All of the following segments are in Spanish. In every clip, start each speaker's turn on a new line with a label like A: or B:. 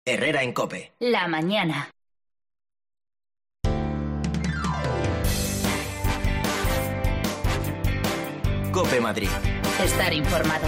A: Herrera en COPE.
B: La mañana.
A: COPE Madrid.
B: Estar informado.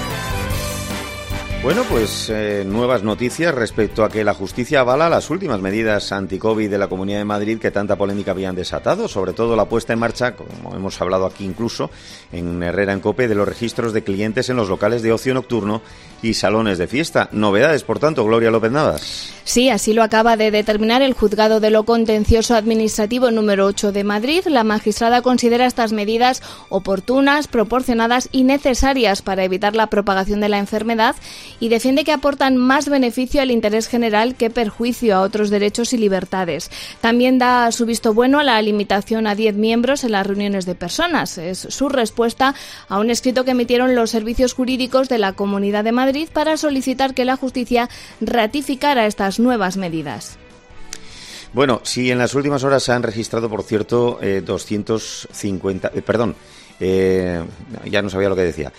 C: Bueno, pues nuevas noticias respecto a que la justicia avala las últimas medidas anti-COVID de la Comunidad de Madrid que tanta polémica habían desatado, sobre todo la puesta en marcha, como hemos hablado aquí incluso en Herrera en COPE, de los registros de clientes en los locales de ocio nocturno y salones de fiesta. Novedades, por tanto, Gloria López Navas.
D: Sí, así lo acaba de determinar el Juzgado de lo Contencioso Administrativo número 8 de Madrid. La magistrada considera estas medidas oportunas, proporcionadas y necesarias para evitar la propagación de la enfermedad y defiende que aportan más beneficio al interés general que perjuicio a otros derechos y libertades. También da su visto bueno a la limitación a 10 miembros en las reuniones de personas. Es su respuesta a un escrito que emitieron los servicios jurídicos de la Comunidad de Madrid para solicitar que la justicia ratificara estas nuevas medidas.
C: Bueno, sí, en las últimas horas se han registrado, por cierto, 250... ya no sabía lo que decía.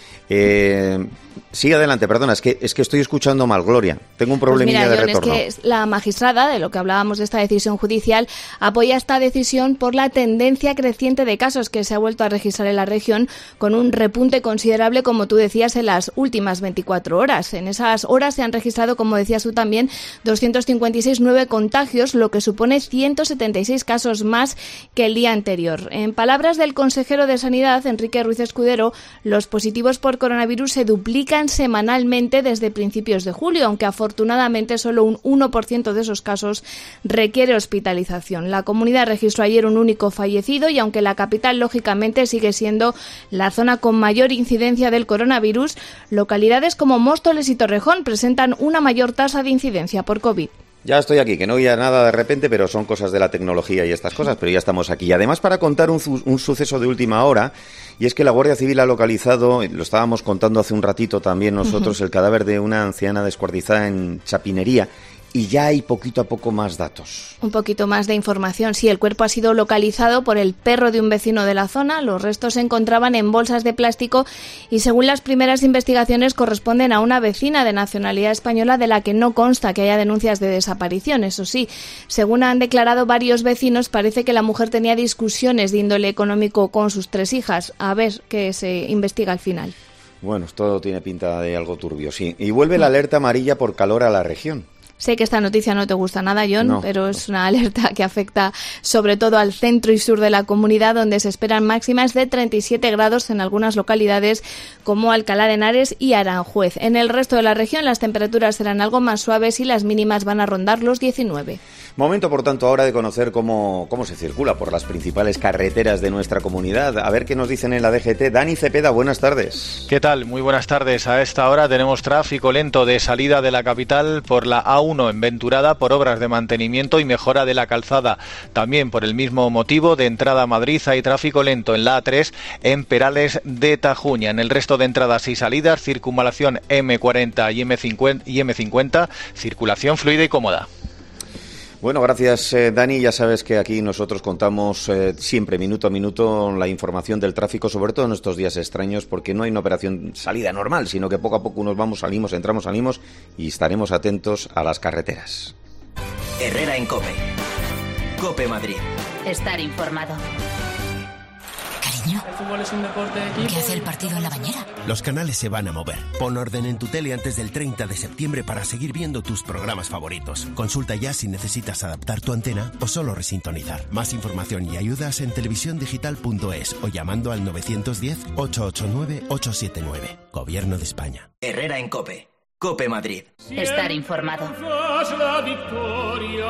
C: Sigue adelante, perdona, es que estoy escuchando mal, Gloria. Tengo un problemilla de retorno.
D: Es que la magistrada, de lo que hablábamos de esta decisión judicial, apoya esta decisión por la tendencia creciente de casos que se ha vuelto a registrar en la región, con un repunte considerable, como tú decías, en las últimas 24 horas. En esas horas se han registrado, como decías tú también, 256 nuevos contagios, lo que supone 176 casos más que el día anterior. En palabras del consejero de Sanidad, Enrique Ruiz Escudero, los positivos por coronavirus se duplican semanalmente desde principios de julio, aunque afortunadamente solo un 1% de esos casos requiere hospitalización. La comunidad registró ayer un único fallecido y aunque la capital lógicamente sigue siendo la zona con mayor incidencia del coronavirus, localidades como Móstoles y Torrejón presentan una mayor tasa de incidencia por COVID.
C: Ya estoy aquí, que no oía nada de repente, pero son cosas de la tecnología y estas cosas, pero ya estamos aquí. Y además para contar un suceso de última hora, y es que la Guardia Civil ha localizado, lo estábamos contando hace un ratito también nosotros, el cadáver de una anciana descuartizada en Chapinería, y ya hay poquito a poco más datos.
D: Un poquito más de información. Sí, el cuerpo ha sido localizado por el perro de un vecino de la zona. Los restos se encontraban en bolsas de plástico y, según las primeras investigaciones, corresponden a una vecina de nacionalidad española de la que no consta que haya denuncias de desaparición. Eso sí, según han declarado varios vecinos, parece que la mujer tenía discusiones de índole económico con sus 3 hijas. A ver qué se investiga al final.
C: Bueno, todo tiene pinta de algo turbio, sí. Y vuelve la alerta amarilla por calor a la región.
D: Sé que esta noticia no te gusta nada, John, pero es una alerta que afecta sobre todo al centro y sur de la comunidad, donde se esperan máximas de 37 grados en algunas localidades como Alcalá de Henares y Aranjuez. En el resto de la región las temperaturas serán algo más suaves y las mínimas van a rondar los 19.
C: Momento, por tanto, ahora de conocer cómo se circula por las principales carreteras de nuestra comunidad. A ver qué nos dicen en la DGT. Dani Cepeda, buenas tardes.
E: ¿Qué tal? Muy buenas tardes. A esta hora tenemos tráfico lento de salida de la capital por la A1 en Venturada por obras de mantenimiento y mejora de la calzada. También por el mismo motivo, de entrada a Madrid hay tráfico lento en la A3 en Perales de Tajuña. En el resto de entradas y salidas, circunvalación M40 y M50, circulación fluida y cómoda.
C: Bueno, gracias, Dani. Ya sabes que aquí nosotros contamos siempre, minuto a minuto, la información del tráfico, sobre todo en estos días extraños, porque no hay una operación salida normal, sino que poco a poco nos vamos, salimos, entramos, salimos y estaremos atentos a las carreteras.
A: Herrera en COPE. COPE Madrid.
B: Estar informado.
F: Cariño,
G: el fútbol es un deporte de equipo.
F: ¿Qué hace el partido en la bañera?
H: Los canales se van a mover. Pon orden en tu tele antes del 30 de septiembre para seguir viendo tus programas favoritos. Consulta ya si necesitas adaptar tu antena o solo resintonizar. Más información y ayudas en televisiondigital.es o llamando al 910-889-879. Gobierno de España.
A: Herrera en COPE. COPE Madrid.
B: Estar informado.
G: La victoria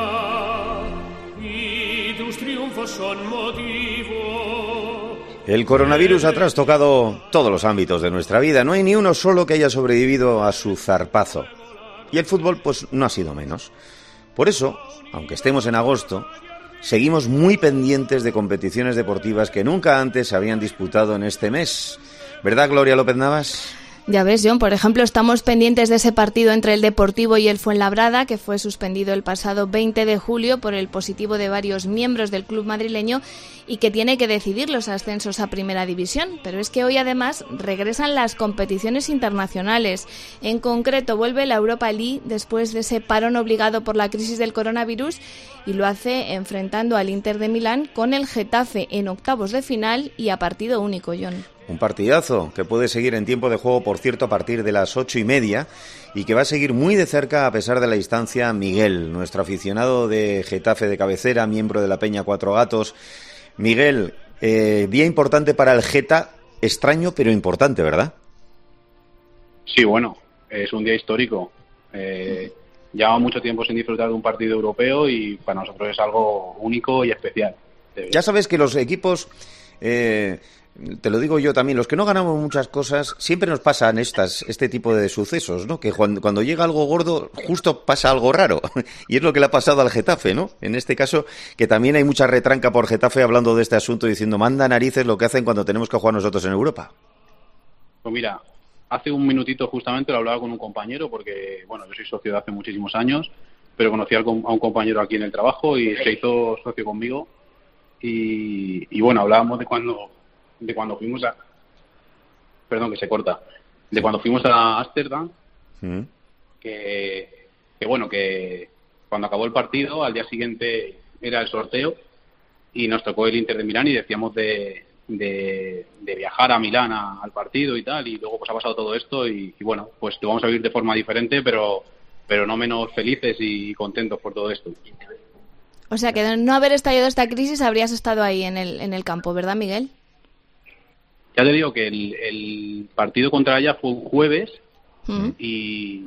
G: y tus triunfos son motivo.
C: El coronavirus ha trastocado todos los ámbitos de nuestra vida. No hay ni uno solo que haya sobrevivido a su zarpazo. Y el fútbol, pues, no ha sido menos. Por eso, aunque estemos en agosto, seguimos muy pendientes de competiciones deportivas que nunca antes se habían disputado en este mes. ¿Verdad, Gloria López Navas?
D: Ya ves, John, por ejemplo, estamos pendientes de ese partido entre el Deportivo y el Fuenlabrada, que fue suspendido el pasado 20 de julio por el positivo de varios miembros del club madrileño y que tiene que decidir los ascensos a Primera División. Pero es que hoy además regresan las competiciones internacionales. En concreto, vuelve la Europa League después de ese parón obligado por la crisis del coronavirus y lo hace enfrentando al Inter de Milán con el Getafe en octavos de final y a partido único, John.
C: Un partidazo que puede seguir en tiempo de juego, por cierto, a partir de las 8:30 y que va a seguir muy de cerca a pesar de la distancia Miguel, nuestro aficionado de Getafe de cabecera, miembro de la Peña Cuatro Gatos. Miguel, día importante para el Geta, extraño pero importante, ¿verdad?
F: Sí, bueno, es un día histórico. Llevamos mucho tiempo sin disfrutar de un partido europeo y para nosotros es algo único y especial.
C: Ya sabes que los equipos... te lo digo yo también, los que no ganamos muchas cosas, siempre nos pasan este tipo de sucesos, ¿no? Que cuando llega algo gordo, justo pasa algo raro. Y es lo que le ha pasado al Getafe, ¿no? En este caso, que también hay mucha retranca por Getafe hablando de este asunto, diciendo, manda narices lo que hacen cuando tenemos que jugar nosotros en Europa.
F: Pues mira, hace un minutito justamente lo hablaba con un compañero, porque, bueno, yo soy socio de hace muchísimos años, pero conocí a un compañero aquí en el trabajo y se hizo socio conmigo. Y bueno, hablábamos de cuando fuimos a... Perdón, que se corta. De cuando fuimos a Ámsterdam, que bueno, que cuando acabó el partido, al día siguiente era el sorteo y nos tocó el Inter de Milán y decíamos de viajar a Milán al partido y tal, y luego pues ha pasado todo esto y bueno, pues lo vamos a vivir de forma diferente, pero no menos felices y contentos por todo esto.
D: O sea, que de no haber estallado esta crisis habrías estado ahí en el campo, ¿verdad, Miguel?
F: Ya te digo que el partido contra ella fue un jueves y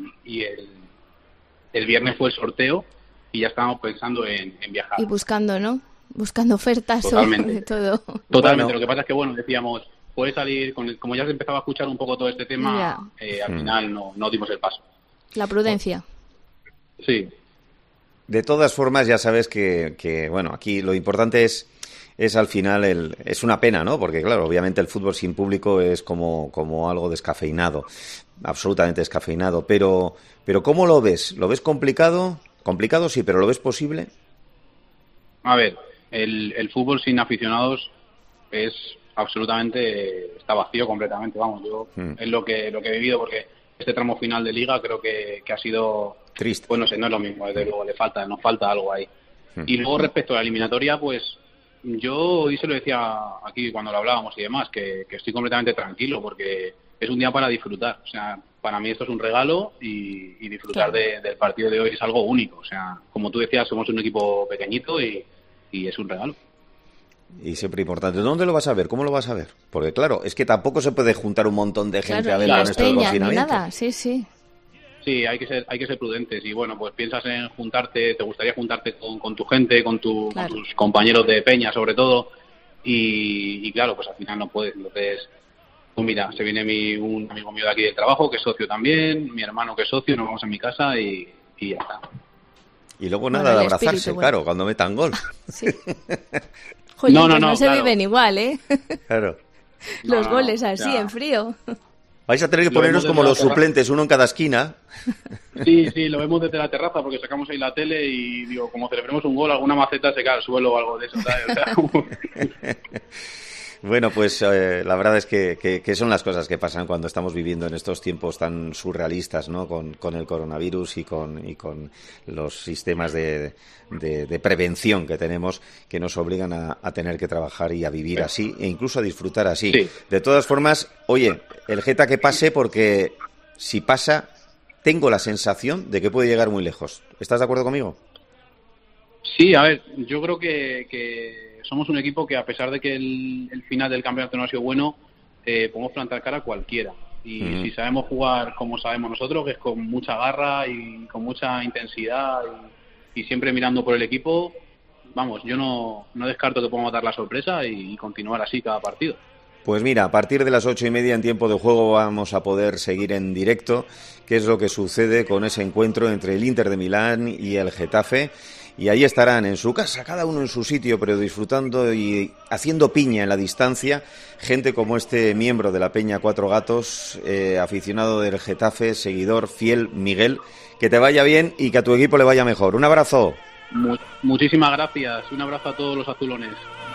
F: el viernes fue el sorteo y ya estábamos pensando en viajar.
D: Y buscando, ¿no? Buscando ofertas.
F: Totalmente.
D: O de todo.
F: Totalmente. Bueno. Lo que pasa es que, bueno, decíamos, puede salir, como ya se empezaba a escuchar un poco todo este tema, al final no dimos el paso.
D: La prudencia.
F: Sí.
C: De todas formas, ya sabes que bueno, aquí lo importante es al final es una pena, ¿no? Porque claro, obviamente el fútbol sin público es como algo descafeinado, absolutamente descafeinado, pero ¿cómo lo ves? ¿Lo ves complicado? Complicado sí, pero ¿lo ves posible?
F: A ver, el fútbol sin aficionados está vacío completamente, vamos, yo es lo que he vivido, porque este tramo final de Liga creo que ha sido
C: triste.
F: Pues no sé, no es lo mismo, desde luego nos falta algo ahí. Y luego respecto a la eliminatoria, pues yo hoy se lo decía aquí cuando lo hablábamos y demás, que estoy completamente tranquilo porque es un día para disfrutar. O sea, para mí esto es un regalo y disfrutar del partido de hoy es algo único. O sea, como tú decías, somos un equipo pequeñito y es un regalo.
C: Y siempre importante. ¿Dónde lo vas a ver? ¿Cómo lo vas a ver? Porque claro, es que tampoco se puede juntar un montón de gente a ver con esto del confinamiento.
D: Nada. Sí.
F: Sí, hay que ser prudentes y bueno, pues piensas en juntarte, te gustaría juntarte con tu gente, con tus compañeros de peña sobre todo y claro, pues al final no puedes. Entonces, pues mira, se viene un amigo mío de aquí del trabajo que es socio también, mi hermano que es socio, nos vamos a mi casa y ya está.
C: Y luego nada de abrazarse, claro, cuando metan gol.
D: Sí. Joder, no se
F: claro.
D: Viven igual, ¿eh?
C: Claro.
D: Los goles así, en frío.
C: Vais a tener que poneros como los suplentes, uno en cada esquina.
F: Sí, lo vemos desde la terraza porque sacamos ahí la tele y digo, como celebremos un gol, alguna maceta se cae al suelo o algo de eso, ¿sabes?
C: Bueno, pues la verdad es que son las cosas que pasan cuando estamos viviendo en estos tiempos tan surrealistas, ¿no? Con el coronavirus y con los sistemas de prevención que tenemos que nos obligan a tener que trabajar y a vivir así e incluso a disfrutar así. Sí. De todas formas, oye, el Geta que pase porque si pasa, tengo la sensación de que puede llegar muy lejos. ¿Estás de acuerdo conmigo?
F: Sí, a ver, yo creo que somos un equipo que a pesar de que el final del campeonato no ha sido bueno, podemos plantar cara a cualquiera. Y si sabemos jugar como sabemos nosotros, que es con mucha garra y con mucha intensidad y siempre mirando por el equipo, vamos, yo no descarto que podamos dar la sorpresa y continuar así cada partido.
C: Pues mira, a partir de las 8:30 en tiempo de juego vamos a poder seguir en directo qué es lo que sucede con ese encuentro entre el Inter de Milán y el Getafe. y ahí estarán en su casa, cada uno en su sitio, pero disfrutando y haciendo piña en la distancia, gente como este miembro de la Peña Cuatro Gatos, aficionado del Getafe, seguidor fiel, Miguel. Que te vaya bien y que a tu equipo le vaya mejor. Un abrazo.
F: Muchísimas gracias. Un abrazo a todos los azulones.